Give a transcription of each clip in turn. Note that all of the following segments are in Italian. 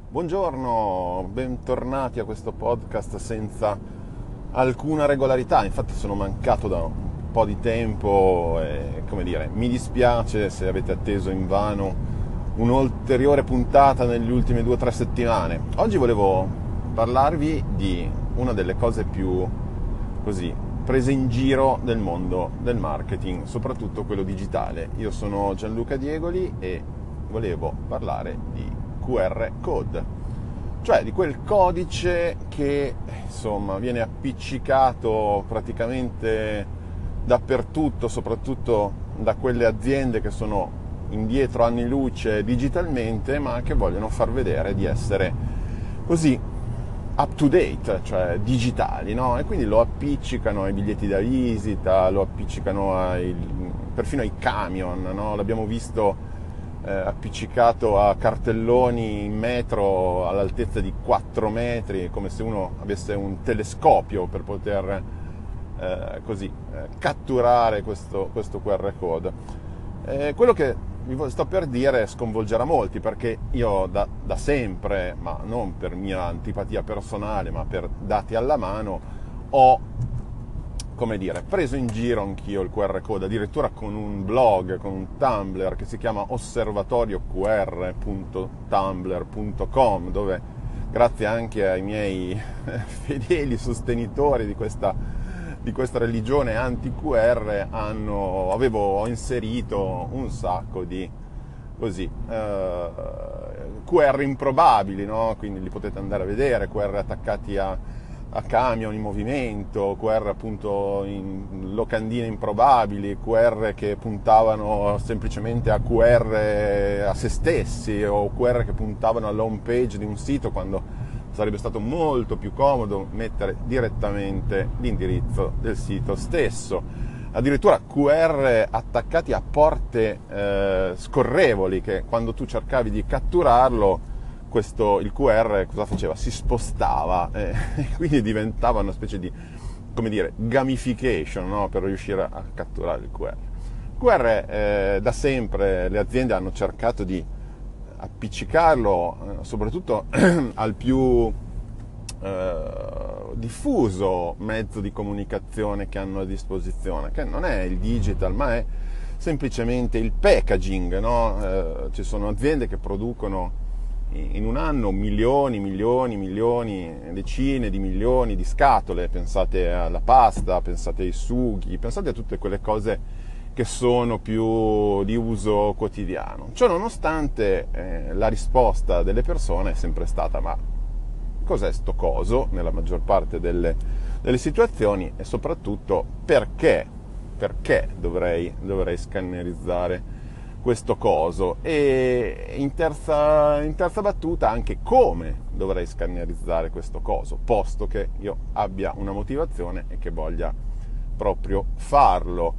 Buongiorno, bentornati a questo podcast senza alcuna regolarità. Infatti sono mancato da un po' di tempo e, mi dispiace se avete atteso invano un'ulteriore puntata negli ultime 2 o 3 settimane. Oggi volevo parlarvi di una delle cose più prese in giro del mondo del marketing, soprattutto quello digitale. Io sono Gianluca Diegoli e volevo parlare di QR code, cioè di quel codice che viene appiccicato praticamente dappertutto, soprattutto da quelle aziende che sono indietro anni luce digitalmente, ma che vogliono far vedere di essere così up to date, cioè digitali, no? E quindi lo appiccicano ai biglietti da visita, lo appiccicano perfino ai camion, no? L'abbiamo visto appiccicato a cartelloni in metro all'altezza di 4 metri, come se uno avesse un telescopio per poter catturare questo QR code. Quello che vi sto per dire sconvolgerà molti, perché io da sempre, ma non per mia antipatia personale, ma per dati alla mano, ho preso in giro anch'io il QR code, addirittura con un blog, con un Tumblr che si chiama osservatorioqr.tumblr.com, dove grazie anche ai miei fedeli sostenitori di questa religione anti-QR ho inserito un sacco di QR improbabili, no? Quindi li potete andare a vedere, QR attaccati a camion in movimento, QR appunto in locandine improbabili, QR che puntavano semplicemente a QR a se stessi, o QR che puntavano alla home page di un sito, quando sarebbe stato molto più comodo mettere direttamente l'indirizzo del sito stesso. Addirittura QR attaccati a porte scorrevoli, che quando tu cercavi di catturarlo, il QR cosa faceva? Si spostava e quindi diventava una specie di gamification, no? Per riuscire a catturare il QR. Da sempre le aziende hanno cercato di appiccicarlo soprattutto al più diffuso mezzo di comunicazione che hanno a disposizione, che non è il digital, ma è semplicemente il packaging, no? Ci sono aziende che producono in un anno milioni, decine di milioni di scatole. Pensate alla pasta, pensate ai sughi, pensate a tutte quelle cose che sono più di uso quotidiano. Ciò nonostante, la risposta delle persone è sempre stata: ma cos'è sto coso, nella maggior parte delle situazioni, e soprattutto perché dovrei scannerizzare questo coso, e in terza battuta anche come dovrei scannerizzare questo coso, posto che io abbia una motivazione e che voglia proprio farlo.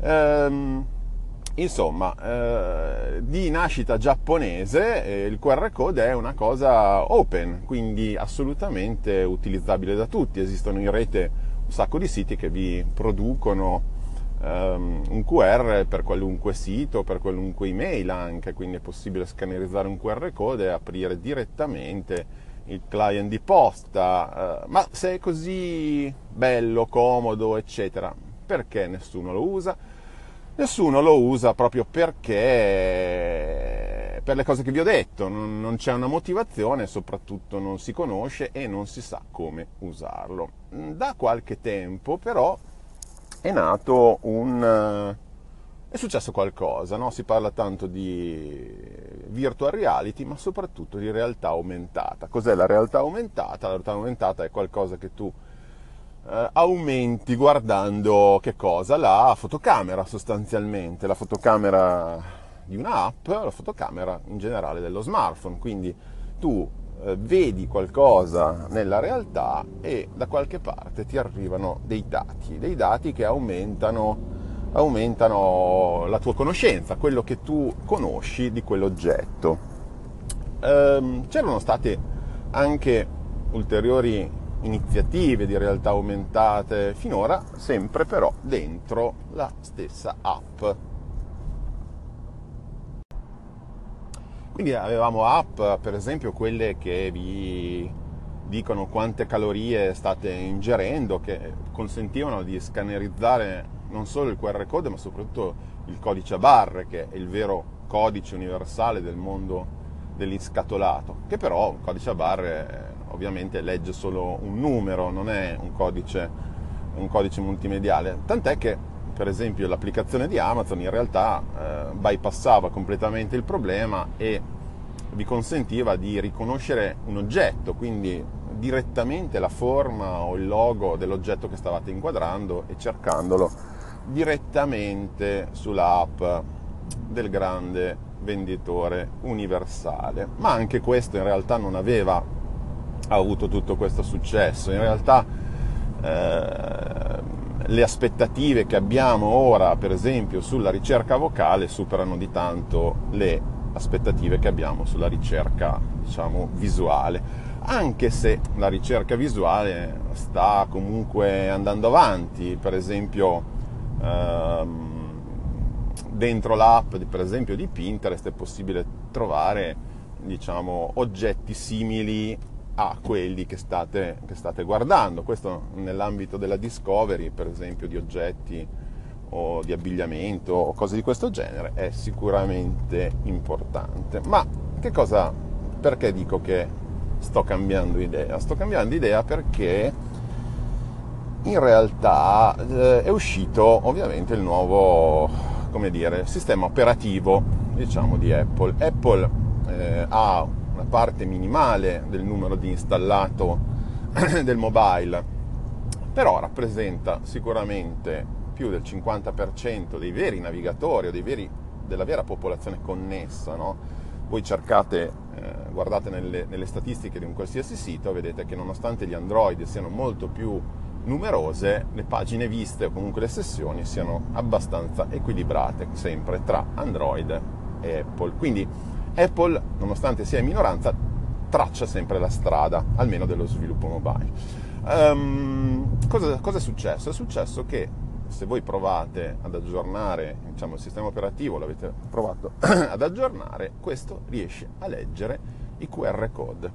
Di nascita giapponese, il QR code è una cosa open, quindi assolutamente utilizzabile da tutti. Esistono in rete un sacco di siti che vi producono un QR per qualunque sito, per qualunque email anche, quindi è possibile scannerizzare un QR code e aprire direttamente il client di posta. Ma se è così bello, comodo, eccetera, perché nessuno lo usa? Nessuno lo usa proprio perché, per le cose che vi ho detto, non c'è una motivazione, soprattutto non si conosce e non si sa come usarlo. Da qualche tempo però è successo qualcosa, no? Si parla tanto di virtual reality, ma soprattutto di realtà aumentata. Cos'è la realtà aumentata? La realtà aumentata è qualcosa che tu aumenti guardando che cosa? La fotocamera, sostanzialmente, la fotocamera di un'app, la fotocamera in generale dello smartphone. Quindi tu vedi qualcosa nella realtà e da qualche parte ti arrivano dei dati che aumentano la tua conoscenza, quello che tu conosci di quell'oggetto. C'erano state anche ulteriori iniziative di realtà aumentate finora, sempre però dentro la stessa app. Quindi avevamo app, per esempio, quelle che vi dicono quante calorie state ingerendo, che consentivano di scannerizzare non solo il QR code, ma soprattutto il codice a barre, che è il vero codice universale del mondo dell'inscatolato, che però un codice a barre ovviamente legge solo un numero, non è un codice multimediale, tant'è che per esempio l'applicazione di Amazon in realtà bypassava completamente il problema e vi consentiva di riconoscere un oggetto, quindi direttamente la forma o il logo dell'oggetto che stavate inquadrando e cercandolo direttamente sull'app del grande venditore universale. Ma anche questo in realtà non aveva avuto tutto questo successo. In realtà le aspettative che abbiamo ora, per esempio, sulla ricerca vocale superano di tanto le aspettative che abbiamo sulla ricerca, diciamo, visuale, anche se la ricerca visuale sta comunque andando avanti. Per esempio dentro l'app, per esempio, di Pinterest è possibile trovare, diciamo, oggetti simili a quelli che state guardando. Questo nell'ambito della discovery, per esempio, di oggetti o di abbigliamento o cose di questo genere, è sicuramente importante. Ma perché dico che sto cambiando idea? Sto cambiando idea perché in realtà è uscito ovviamente il nuovo, come dire, sistema operativo, diciamo, di Apple. Apple ha una parte minimale del numero di installato del mobile, però rappresenta sicuramente più del 50% dei veri navigatori o della vera popolazione connessa, no? Voi cercate, guardate nelle statistiche di un qualsiasi sito, vedete che nonostante gli Android siano molto più numerose, le pagine viste o comunque le sessioni siano abbastanza equilibrate sempre tra Android e Apple. Quindi Apple, nonostante sia in minoranza, traccia sempre la strada, almeno dello sviluppo mobile. Cosa è successo? È successo che se voi provate ad aggiornare, diciamo, il sistema operativo, l'avete provato ad aggiornare, questo riesce a leggere i QR code.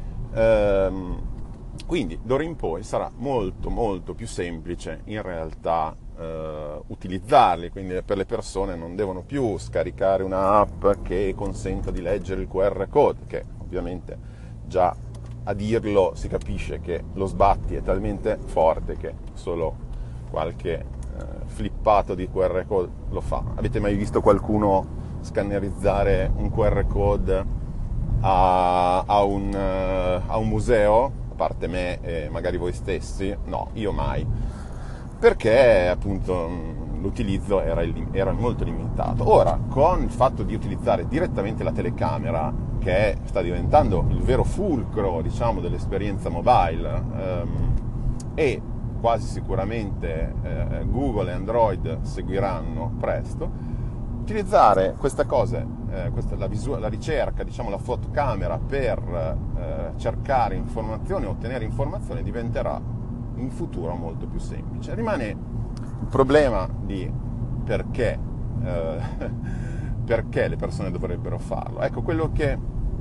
Quindi d'ora in poi sarà molto molto più semplice in realtà utilizzarli, quindi per le persone non devono più scaricare un'app che consenta di leggere il QR code, che ovviamente già a dirlo si capisce che lo sbatti è talmente forte che solo qualche flippato di QR code lo fa. Avete mai visto qualcuno scannerizzare un QR code a un museo? A parte me e magari voi stessi? No, io mai. Perché appunto l'utilizzo era molto limitato. Ora, con il fatto di utilizzare direttamente la telecamera, che sta diventando il vero fulcro, diciamo, dell'esperienza mobile, e quasi sicuramente Google e Android seguiranno presto, utilizzare questa cosa, la ricerca, diciamo la fotocamera per cercare informazioni, ottenere informazioni, diventerà in futuro molto più semplice. Rimane il problema di perché le persone dovrebbero farlo. Ecco, quello che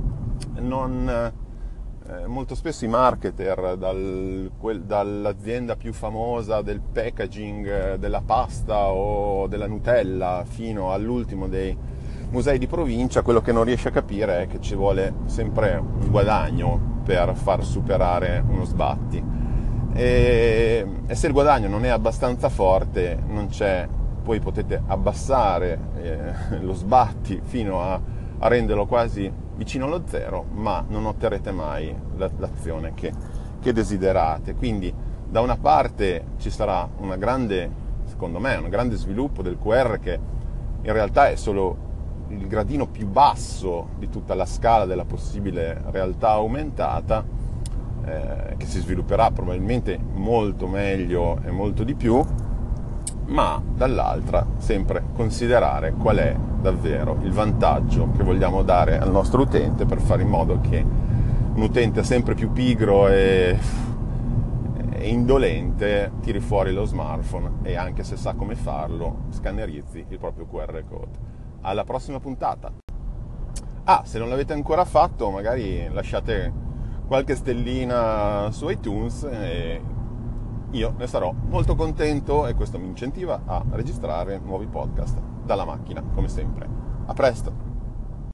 molto spesso i marketer, dall'azienda più famosa del packaging della pasta o della Nutella fino all'ultimo dei musei di provincia, quello che non riesce a capire è che ci vuole sempre un guadagno per far superare uno sbatti, e se il guadagno non è abbastanza forte non c'è, poi potete abbassare lo sbatti fino a renderlo quasi vicino allo zero, ma non otterrete mai l'azione che desiderate. Quindi da una parte ci sarà secondo me un grande sviluppo del QR, che in realtà è solo il gradino più basso di tutta la scala della possibile realtà aumentata, che si svilupperà probabilmente molto meglio e molto di più, ma dall'altra sempre considerare qual è davvero il vantaggio che vogliamo dare al nostro utente, per fare in modo che un utente sempre più pigro e indolente tiri fuori lo smartphone e, anche se sa come farlo, scannerizzi il proprio QR code. Alla prossima puntata! Se non l'avete ancora fatto, magari lasciate qualche stellina su iTunes e io ne sarò molto contento e questo mi incentiva a registrare nuovi podcast dalla macchina, come sempre. A presto!